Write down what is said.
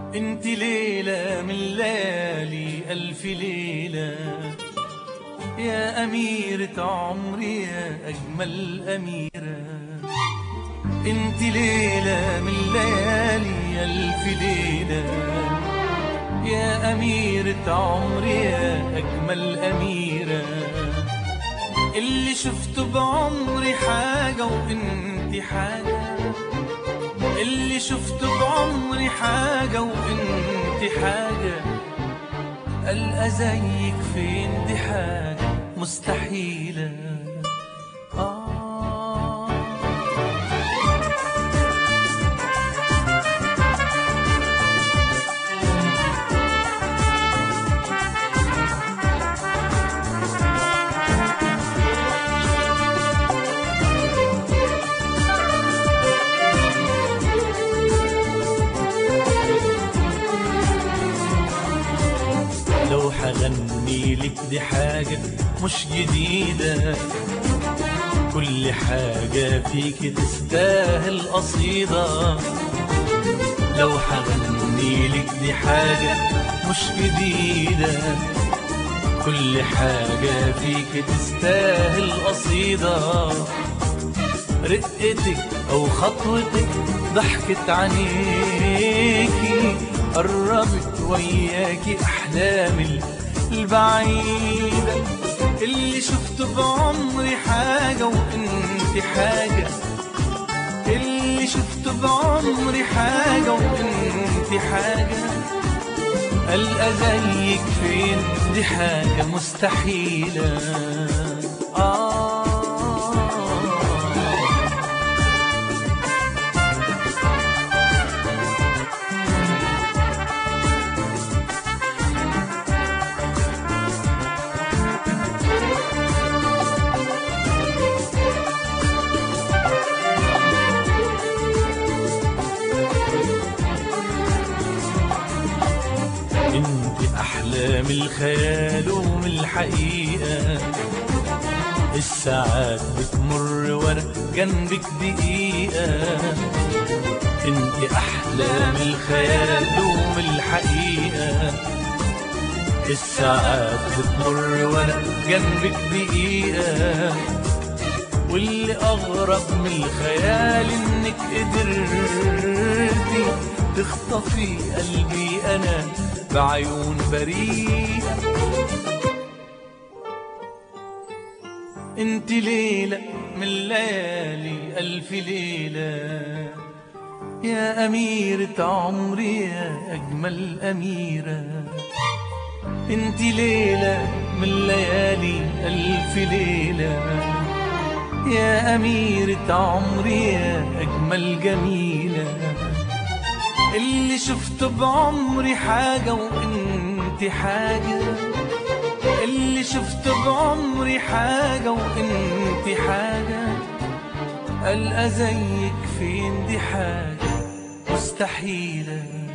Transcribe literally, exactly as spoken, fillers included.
انت ليلة من ليالي ألف ليلة، يا أميرة عمري يا أجمل أميرة. انت ليلة من ليالي ألف ليلة، يا أميرة عمري يا أجمل أميرة. اللي شفته بعمري حاجة وانت حاجة، اللي شفته بعمري حاجة وانت حاجة. ألقى زيك فين دي حاجة مستحيلة. آه لو حغني لك دي حاجة مش جديدة، كل حاجة فيك تستاهل قصيدة. لو حغني لك دي حاجة مش جديدة، كل حاجة فيك تستاهل قصيدة. رقتك أو خطوتك ضحكت عينيكي، قربت وياكي أحلامي البعيدة. اللي شفته بعمري حاجة وانت حاجة، اللي شفته بعمري حاجة وانت حاجة. ألقى زيك فين دي حاجة مستحيلة. آه انت احلام الخيال ومن الحقيقة، الساعات بتمر وانا جنبك دقيقة. انت احلام الخيال ومن الحقيقة، الساعات بتمر وانا جنبك دقيقة. واللي اغرب من الخيال انك قدرتي تخطفي قلبي انا بعيون بريئة. انت ليلة من ليالي ألف ليلة، يا أميرة عمري يا أجمل أميرة. انت ليلة من ليالي ألف ليلة، يا أميرة عمري يا أجمل جميلة. اللي شفته بعمري حاجة وانت حاجة، اللي شفته بعمري حاجة وانت حاجة. ألقى زيك فين دي حاجة مستحيلة.